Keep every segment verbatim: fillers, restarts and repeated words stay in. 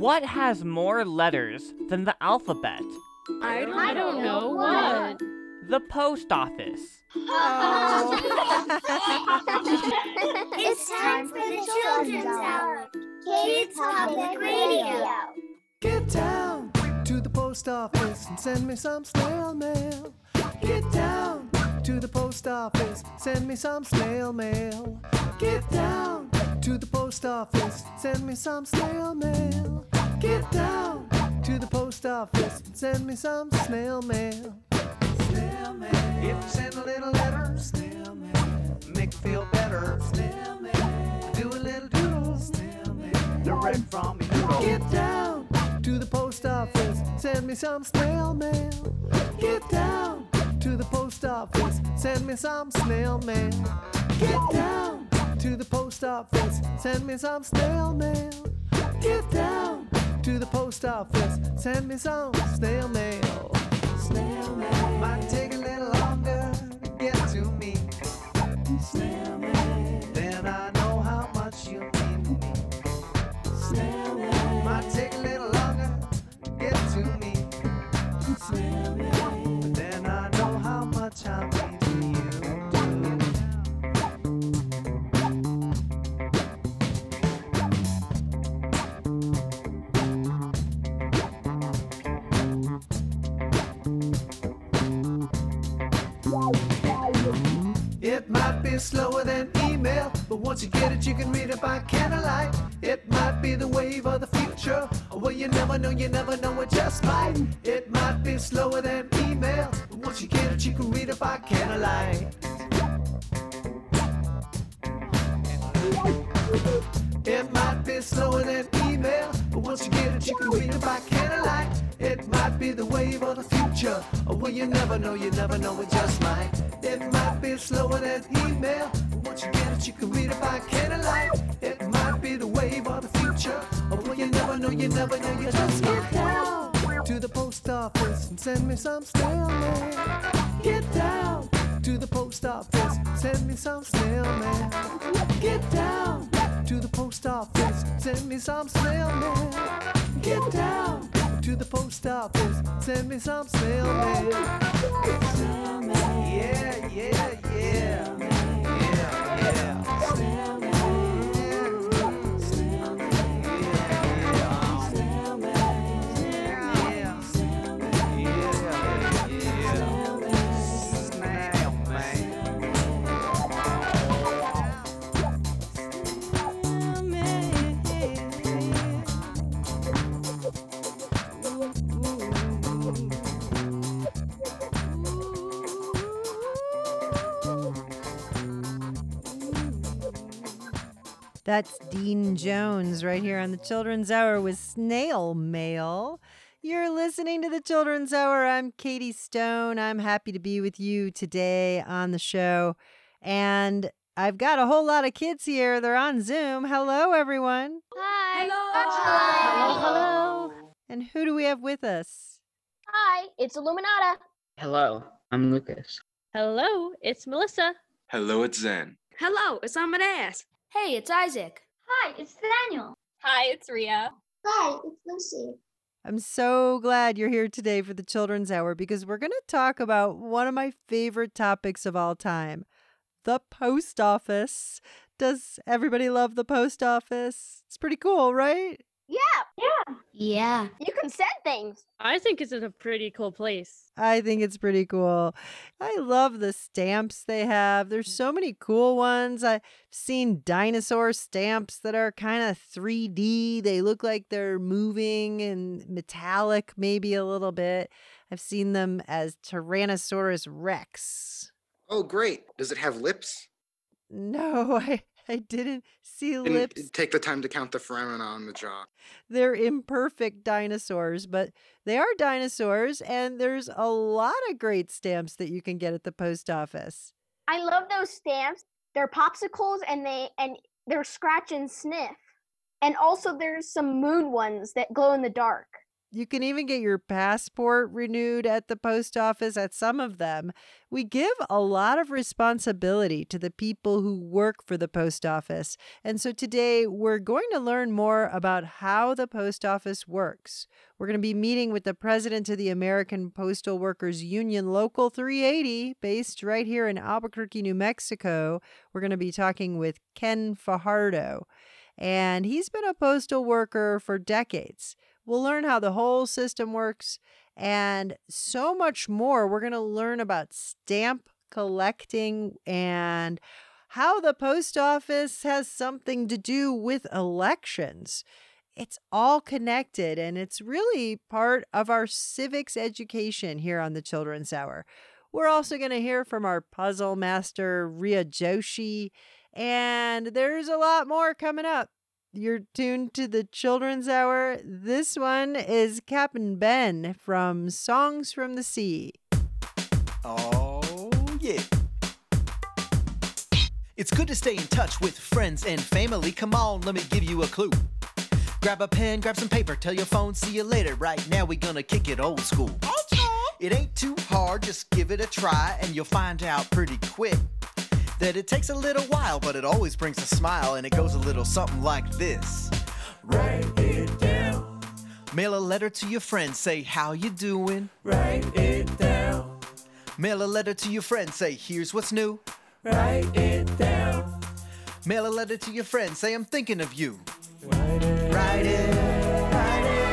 What has more letters than the alphabet? I don't, I don't know what. The post office. Oh. It's time for the Children's Hour. Kids Public Radio. Get down to the post office and send me some snail mail. Get down to the post office, send me some snail mail. Get down to the post office, send me some snail mail. Get down to the post office, send me some snail mail. Snail mail. If you send a little letter, snail mail. Make me feel better, snail mail. Do a little doodle, snail mail. Direct from me. Get down to the post office, send me some snail mail. Get down to the post office, send me some snail mail. Get down to the post office, send me some snail mail. Get down to the post office, send me some snail mail. Snail mail might take a little longer to get to me. Snail mail, then I know how much you mean to me. Snail mail might take a little longer to get to me. Snail mail, but then I know how much I mean to you. It might be slower than email, but once you get it, you can read it by candlelight. It might be the wave of the future. Well, you never know, you never know, it just might. It might be slower than email, but once you get it, you can read it by candlelight. It might be slower than email, but once you get it, you can read it by candlelight. It might be the wave of the future. Oh, well, you never know, you never know, it just might. It might be slower than email, but once you get it, you can read it by candlelight. It might be the wave of the future. Oh, well, you never know, you never know, you just get down to the post office and send me some snail mail. Get down to the post office, send me some snail mail. Get down to the post office, send me some snail mail. Get down to the post office, send me some snail mail. Snail mail. Yeah, yeah, yeah. Yeah, yeah. Snail mail. Snail mail. Yeah, snail mail. Yeah, snail mail. Yeah, yeah. Snail That's Dean Jones right here on the Children's Hour with Snail Mail. You're listening to the Children's Hour. I'm Katie Stone. I'm happy to be with you today on the show. And I've got a whole lot of kids here. They're on Zoom. Hello, everyone. Hi. Hi. Hello, hello. And who do we have with us? Hi, it's Illuminata. Hello, I'm Lucas. Hello, it's Melissa. Hello, it's Zen. Hello, it's Amadeus. Hey, it's Isaac. Hi, it's Daniel. Hi, it's Ria. Hi, it's Lucy. I'm so glad you're here today for the Children's Hour because we're going to talk about one of my favorite topics of all time, the post office. Does everybody love the post office? It's pretty cool, right? Yeah. Yeah. Yeah. You can send things. I think it's a pretty cool place. I think it's pretty cool. I love the stamps they have. There's so many cool ones. I've seen dinosaur stamps that are kind of three D. They look like they're moving and metallic maybe a little bit. I've seen them as Tyrannosaurus Rex. Oh, great. Does it have lips? No, I, I didn't see Didn't lips. take the time to count the foramina on the jaw. They're imperfect dinosaurs, but they are dinosaurs, and there's a lot of great stamps that you can get at the post office. I love those stamps. They're popsicles and they and they're scratch and sniff. And also there's some moon ones that glow in the dark. You can even get your passport renewed at the post office at some of them. We give a lot of responsibility to the people who work for the post office. And so today we're going to learn more about how the post office works. We're going to be meeting with the president of the American Postal Workers Union, Local three eighty, based right here in Albuquerque, New Mexico. We're going to be talking with Ken Fajardo. And he's been a postal worker for decades. We'll learn how the whole system works and so much more. We're going to learn about stamp collecting and how the post office has something to do with elections. It's all connected, and it's really part of our civics education here on the Children's Hour. We're also going to hear from our puzzle master, Ria Joshi, and there's a lot more coming up. You're tuned to the Children's Hour. This one is Captain Ben from Songs from the Sea. Oh, yeah. It's good to stay in touch with friends and family. Come on, let me give you a clue. Grab a pen, grab some paper, tell your phone, see you later. Right now we gonna kick it old school. Old school. It ain't too hard, just give it a try, and you'll find out pretty quick that it takes a little while, but it always brings a smile, and it goes a little something like this. Write it down. Mail a letter to your friend, say how you doing. Write it down. Mail a letter to your friend, say here's what's new. Write it down. Mail a letter to your friend, say I'm thinking of you. Write it. Write it. Write it.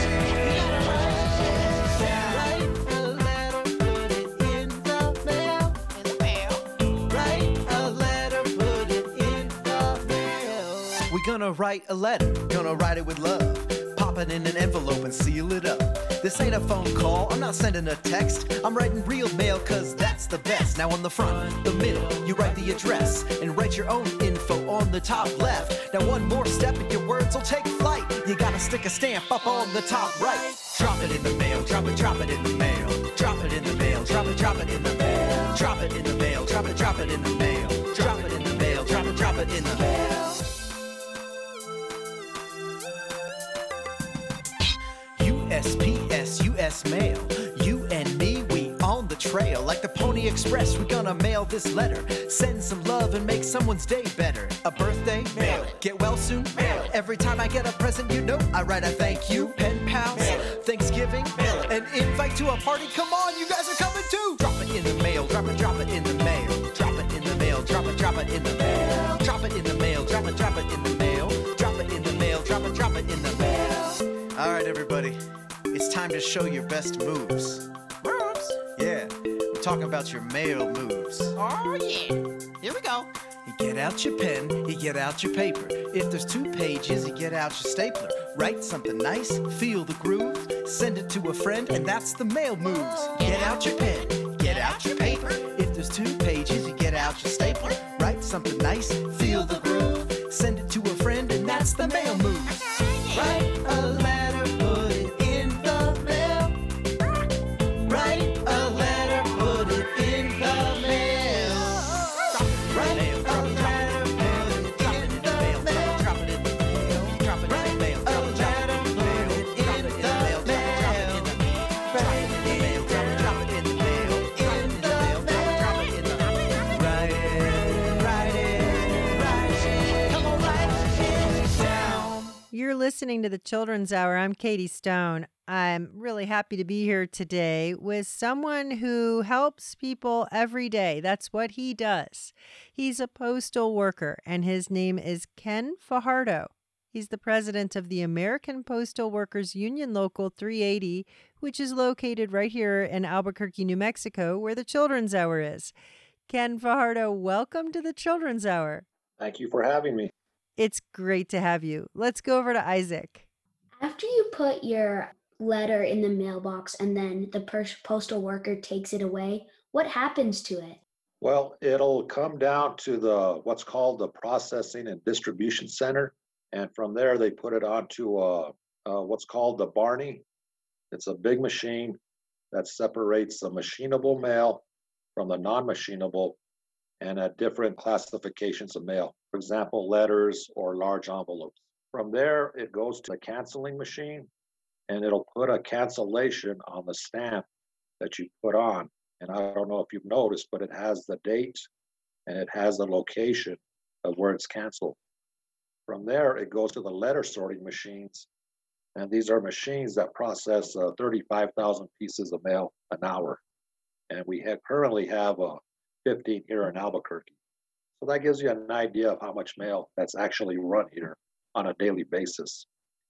We're gonna write a letter, gonna write it with love. Pop it in an envelope and seal it up. This ain't a phone call, I'm not sending a text. I'm writing real mail cause that's the best. Now on the front, the middle, you write the address and write your own info on the top left. Now one more step and your words will take flight. You gotta stick a stamp up on the top right. Drop it in the mail, drop it, drop it in the mail. Drop it in the mail, drop it, drop it in the mail. Drop it in the mail, drop it, drop it in the mail. Drop it in the mail, drop it, drop it in the mail. U S P S, U S Mail. You and me, we on the trail. Like the Pony Express, we're gonna mail this letter. Send some love and make someone's day better. A birthday? Mail it. Get well soon? Mail it. Every time I get a present, you know I write a thank you. Pen pals? Mail it. Thanksgiving? Mail it. An invite to a party? Come on, you guys are coming too! Drop it in the mail, drop it, drop it in the mail. Drop it in the mail, drop it, drop it in the mail. Drop it in the mail, drop it, drop it in the mail. Drop it in the mail, drop it, drop it in the mail. All right, everybody. It's time to show your best moves. Moves? Yeah, we're talking about your mail moves. Oh, yeah. Here we go. You get out your pen, you get out your paper. If there's two pages, you get out your stapler. Write something nice, feel the groove. Send it to a friend, and that's the mail moves. Get out your pen, get out your paper. If there's two pages, you get out your stapler. Write something nice, feel the groove. Send it to a friend, and that's the mail moves. Write a letter, put it in the mail. Write a letter, put it in the mail. Write a letter, put it in the mail. Drop it in the mail. Drop it in the mail. Drop it, drop it in the mail. Drop it in the mail. Drop it in the mail. Drop it in the mail. Drop it, drop it in the mail. In the mail. Drop it in the mail. Write it, write it, write it. Come on, write it down. You're listening to the Children's Hour. I'm Katie Stone. I'm really happy to be here today with someone who helps people every day. That's what he does. He's a postal worker, and his name is Ken Fajardo. He's the president of the American Postal Workers Union Local three eighty, which is located right here in Albuquerque, New Mexico, where the Children's Hour is. Ken Fajardo, welcome to the Children's Hour. Thank you for having me. It's great to have you. Let's go over to Isaac. After you put your letter in the mailbox and then the per- postal worker takes it away, what happens to it? Well, it'll come down to the what's called the processing and distribution center. And from there, they put it onto uh, uh, what's called the Barney. It's a big machine that separates the machinable mail from the non-machinable and at different classifications of mail. For example, letters or large envelopes. From there, it goes to the canceling machine, and it'll put a cancellation on the stamp that you put on. And I don't know if you've noticed, but it has the date and it has the location of where it's canceled. From there, it goes to the letter sorting machines. And these are machines that process uh, thirty-five thousand pieces of mail an hour. And we have currently have uh, fifteen here in Albuquerque. So that gives you an idea of how much mail that's actually run here on a daily basis.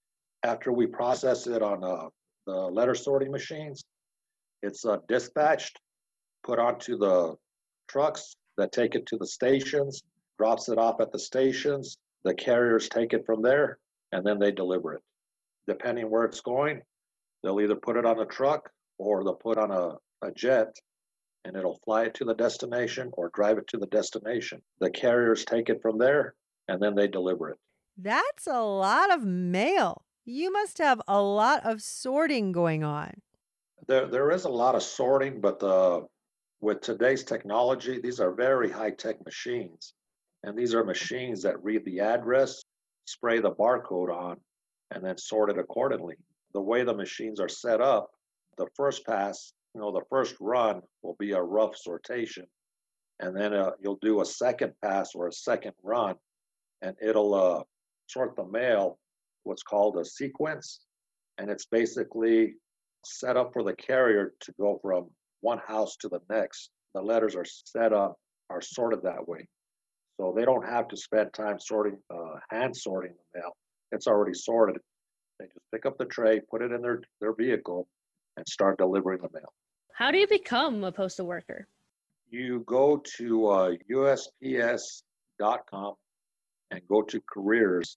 After we process it on uh, the letter sorting machines, it's uh, dispatched, put onto the trucks that take it to the stations, drops it off at the stations. The carriers take it from there, and then they deliver it. Depending where it's going, they'll either put it on a truck or they'll put on a, a jet, and it'll fly it to the destination or drive it to the destination. The carriers take it from there, and then they deliver it. That's a lot of mail. You must have a lot of sorting going on. There, there is a lot of sorting, but uh, with today's technology, these are very high-tech machines. And these are machines that read the address, spray the barcode on, and then sort it accordingly. The way the machines are set up, the first pass, you know, the first run will be a rough sortation. And then uh, you'll do a second pass or a second run, and it'll uh, sort the mail, what's called a sequence. And it's basically set up for the carrier to go from one house to the next. The letters are set up, are sorted that way. So they don't have to spend time sorting, uh, hand sorting the mail. It's already sorted. They just pick up the tray, put it in their, their vehicle, and start delivering the mail. How do you become a postal worker? You go to uh, U S P S dot com and go to careers,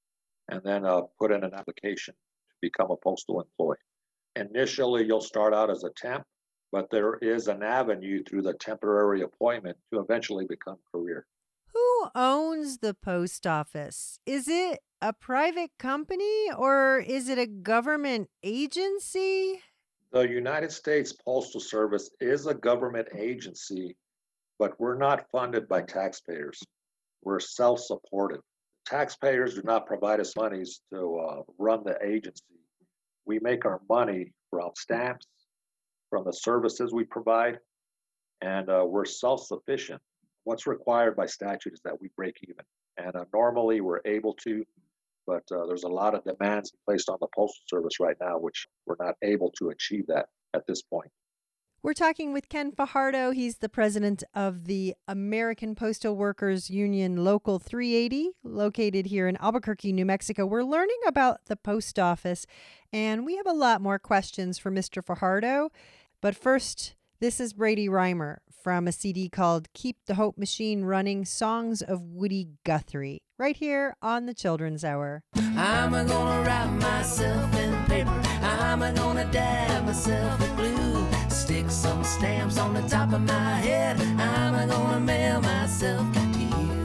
and then uh, put in an application to become a postal employee. Initially, you'll start out as a temp, but there is an avenue through the temporary appointment to eventually become career. Who owns the post office? Is it a private company or is it a government agency? The United States Postal Service is a government agency, but we're not funded by taxpayers. We're self-supported. Taxpayers do not provide us monies to uh, run the agency. We make our money from stamps, from the services we provide, and uh, we're self-sufficient. What's required by statute is that we break even. And uh, normally we're able to, but uh, there's a lot of demands placed on the Postal Service right now, which we're not able to achieve that at this point. We're talking with Ken Fajardo. He's the president of the American Postal Workers Union Local three eighty, located here in Albuquerque, New Mexico. We're learning about the post office, and we have a lot more questions for Mister Fajardo. But first, this is Brady Reimer from a C D called Keep the Hope Machine Running, Songs of Woody Guthrie, right here on the Children's Hour. I'm gonna wrap myself in paper. I'm gonna dab myself with glue. Stick some stamps on the top of my head. I'm gonna mail myself to you.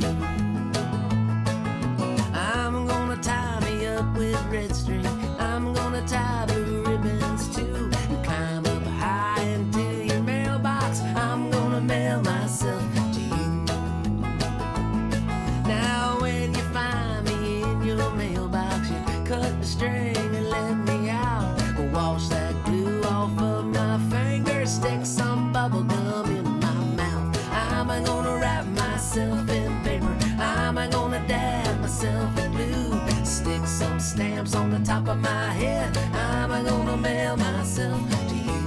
I'm gonna tie me up with red string. I'm gonna tie blue ribbons too. And climb up high into your mailbox. I'm gonna mail myself to you. Now when you find me in your mailbox, you cut the string and let me out. Wash that glue off of my fingers, stick some bubble gum in my mouth. I'm gonna wrap myself in paper. I'm gonna dab myself in glue. Stick some stamps on the top of my head. I'm gonna mail myself to you.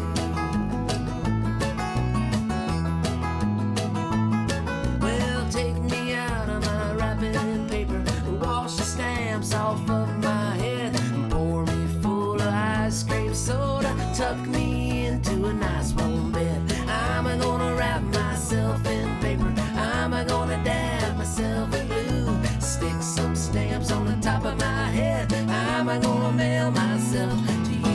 Well, take me out of my wrapping paper. Wash the stamps off of my head. Pour me full of ice cream soda. Tuck me into a nice warm bed. I'm gonna wrap myself in paper. I'm gonna dab myself in glue. Stick some stamps on the top of my head. I'm gonna mail myself to you.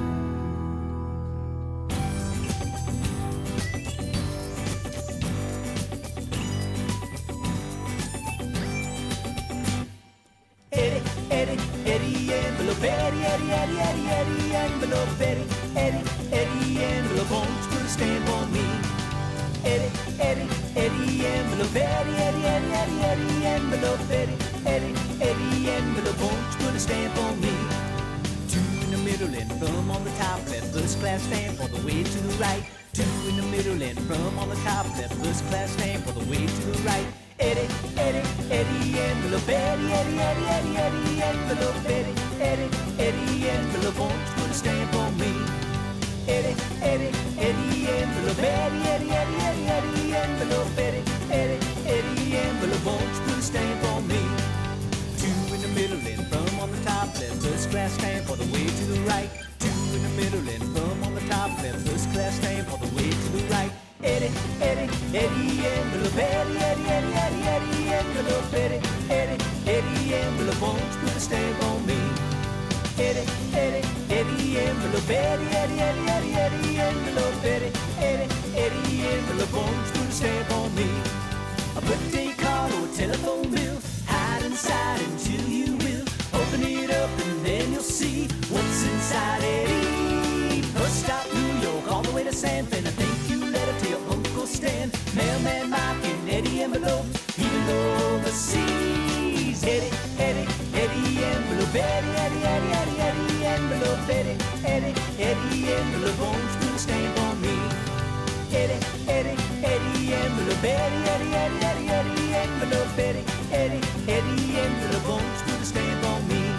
Eddie, Eddie, Eddie, envelope, Eddie, Eddie, Eddie, Eddie, Eddie, envelope, Eddie, Eddie, Eddie, envelope, won't you put a stamp on me? Eddie, Eddie, Eddie, envelope, Eddie, Eddie, Eddie, Eddie, Eddie, envelope, Eddie, Eddie, Eddie, envelope, won't you put a stamp on me? Two in the middle and first class stand for the way to the right. Two in the middle and from on the top left. First class stand for the way to the right. Eddie, Eddie, Eddie, envelope, Eddie, Eddie, Eddie, Eddie, Eddie, envelope, Eddie, Eddie, Eddie, envelope, won't you put a stamp on me? Eddie, Eddie, Eddie, envelope, Eddie, Eddie, Eddie, Eddie, Eddie, envelope, Eddie, Eddie, Eddie, envelope, won't you put a stamp on me? Two in the middle and from on the top left. First class stamp for the way to the right. Two in the middle and from on the top left. First class stamp for the way to the right. Eddie, Eddie, Eddie, envelope, Eddie, Eddie, Eddie, Eddie, Eddie, envelope, Eddie, Eddie, Eddie, envelope, won't you put a stamp on me? Eddie, Eddie, Eddie, envelope, Eddie, Eddie, Eddie, Eddie, Eddie, envelope, Eddie, Eddie, Eddie, envelope, won't you put a stamp on me? A birthday card or a telephone bill, hide inside until you will. Open it up and then you'll see what's inside Eddie. First stop New York, all the way to San Fran. A thank you letter to your Uncle Stan. Mailman Mike and Eddie envelope, even though overseas. Eddie, Eddie, Eddie envelope, Eddie, Eddie, Eddie, Eddie, Eddie envelope, Eddie, Eddie, Eddie envelope, won't you put a stamp on me? Eddie, Eddie, Eddie envelope, Eddie, Eddie, Eddie, Eddie, Eddie envelope, Eddie, Eddie, Eddie envelope, won't you put a stamp on me?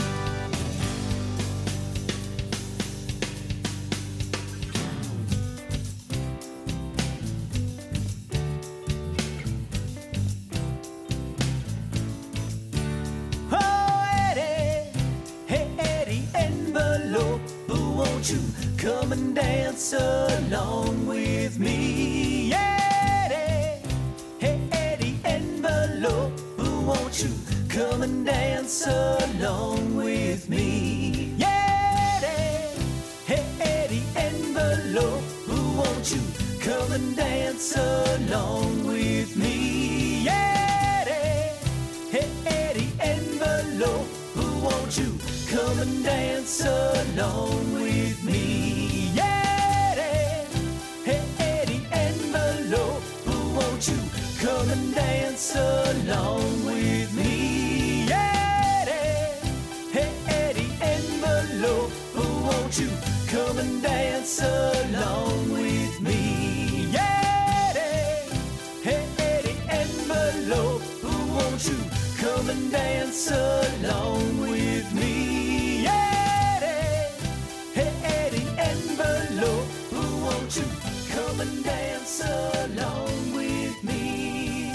Won't you come and dance along with me? Eddie, hey Eddie envelope, won't you come and dance along with me? Eddie, hey Eddie envelope, won't you come and dance along with me? Eddie, hey Eddie envelope, won't you come and dance along with me? Eddie, hey Eddie envelope, won't you come and dance along with me? Eddie, hey Eddie envelope, won't you come and dance along with me? Eddie, hey Eddie envelope, won't you come and dance along with me? Eddie, hey Eddie envelope, won't you come and dance along with me?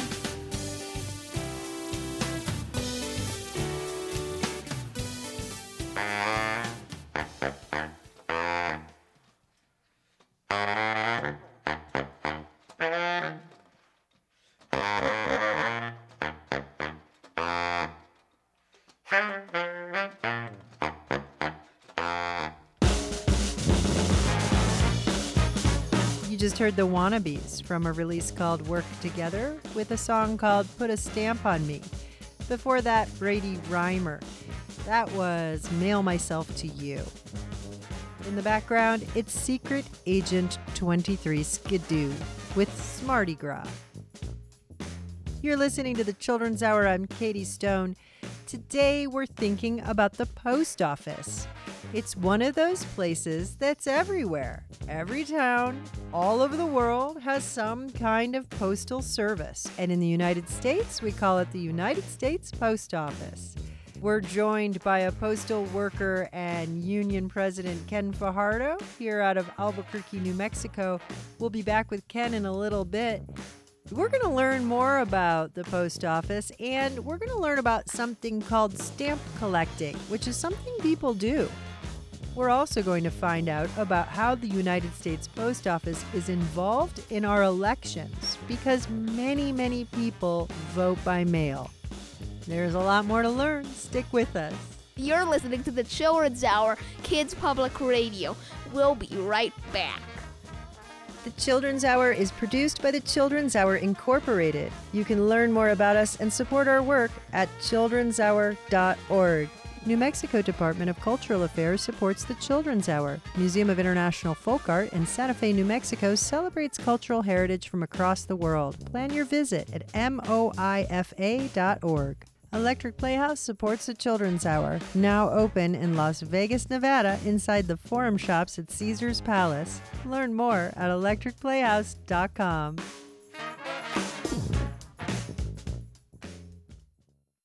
You just heard the Wannabes from a release called Work Together with a song called Put a Stamp on Me. Before that, Brady Reimer. That was Mail Myself to You. In the background, it's Secret Agent twenty-three Skidoo with Smarty Gras. You're listening to the Children's Hour. I'm Katie Stone. Today we're thinking about the post office. It's one of those places that's everywhere. Every town, all over the world, has some kind of postal service. And in the United States, we call it the United States Post Office. We're joined by a postal worker and union president, Ken Fajardo, here out of Albuquerque, New Mexico. We'll be back with Ken in a little bit. We're going to learn more about the post office, and we're going to learn about something called stamp collecting, which is something people do. We're also going to find out about how the United States Post Office is involved in our elections, because many, many people vote by mail. There's a lot more to learn. Stick with us. You're listening to the Children's Hour, Kids Public Radio. We'll be right back. The Children's Hour is produced by the Children's Hour Incorporated. You can learn more about us and support our work at children's hour dot org. New Mexico Department of Cultural Affairs supports the Children's Hour. Museum of International Folk Art in Santa Fe, New Mexico celebrates cultural heritage from across the world. Plan your visit at moifa dot org. Electric Playhouse supports the Children's Hour, now open in Las Vegas, Nevada, inside the Forum Shops at Caesars Palace. Learn more at electric playhouse dot com.